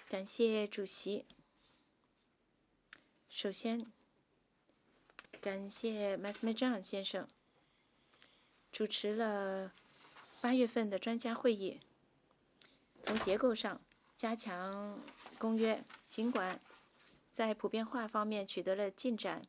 感谢主席。首先，感谢马斯梅张先生主持了8月份的专家会议。从结构上加强公约，尽管在普遍化方面取得了进展，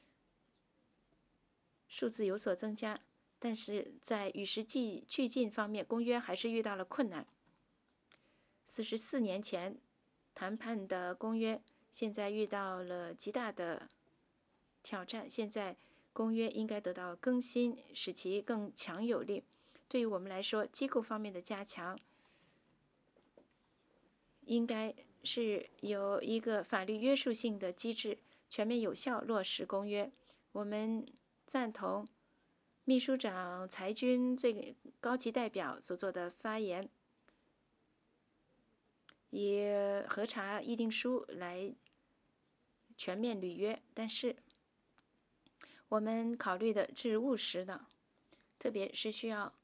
数字有所增加，但是在与时俱进方面，公约还是遇到了困难。44年前谈判的公约，现在遇到了极大的挑战。现在公约应该得到更新，使其更强有力。对于我们来说，机构方面的加强，应该是有一个法律约束性的机制，全面有效落实公约。我们赞同秘书长裁军这个高级代表所做的发言，以核查议定书来全面履约，但是我们考虑的是务实的，特别是需要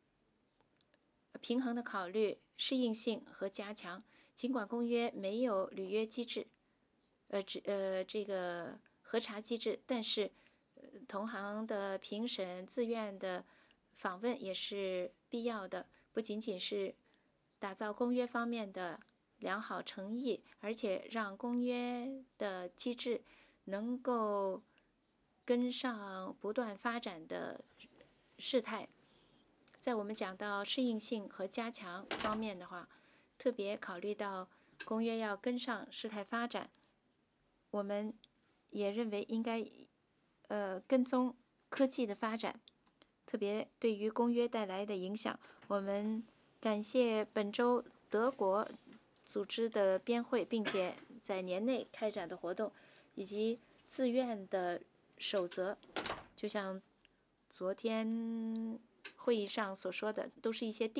平衡的考虑适应性和加强。尽管公约没有履约机制，这个核查机制，但是同行的评审、自愿的访问也是必要的。不仅仅是打造公约方面的良好诚意，而且让公约的机制能够跟上不断发展的事态。在我们讲到适应性和加强方面的话，特别考虑到公约要跟上事态发展，我们也认为应该跟踪科技的发展，特别对于公约带来的影响。我们感谢本周德国组织的编会，并且在年内开展的活动，以及自愿的守则，就像昨天会议上所说的，都是一些